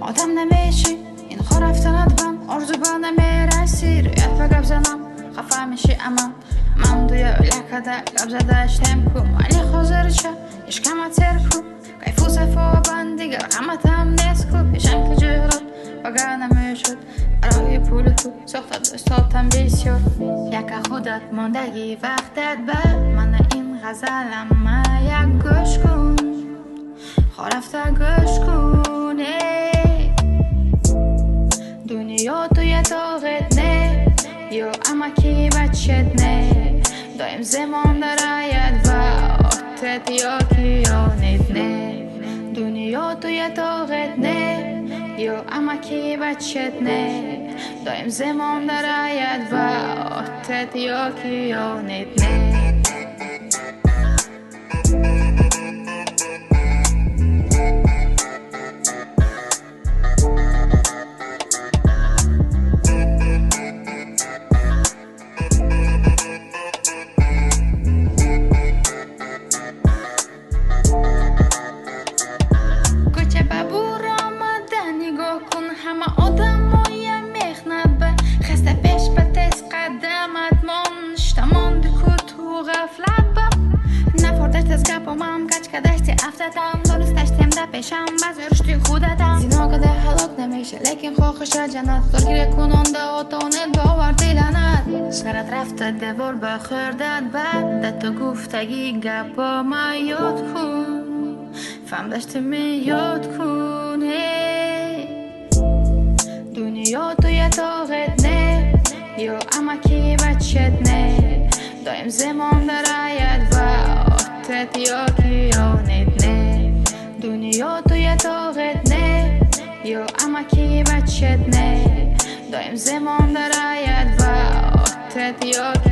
آدم نمیشی این خور رفتنت بم آرزو با نمیرسی رویت و گب زنم خفه میشی اما من دوی لکده گب زدشتم کم ولی خوزر چه اشکمت سر کن کیفو صفا بند دیگر قمت هم نیست کن پیشن که جهرات بگه نمیشد برای پول تو ساختت دستاتم بسیار یک خودت ماندگی وقتت بر من این غزلم ما یک گوش کن خورفته گوش کن دنیا توی تاغت نه یا اما کی بچت نه دایم زمان دراید و آتت یا کیانت نه دنیا توی تاغت نه یا اما کی بچت نه دایم زمان دراید و آتت یا کیانت نه پیشم بذارشتی خودتم زینا که ده حلاک نمیشه لیکن خوخش جنت دارگیره کننده آتانت باور دیلنت سرت رفته دوار بخوردت بعد تو گفتگی گپا ما یاد کن فهم داشته می یاد کن دنیا توی تاغت نه یا اما کی بچت نه دایم زمان دراید و آتت یا کیانت نه دنیا توی تاغت نه یا اما کی بچت نه دایم زمان دراید و آتت یا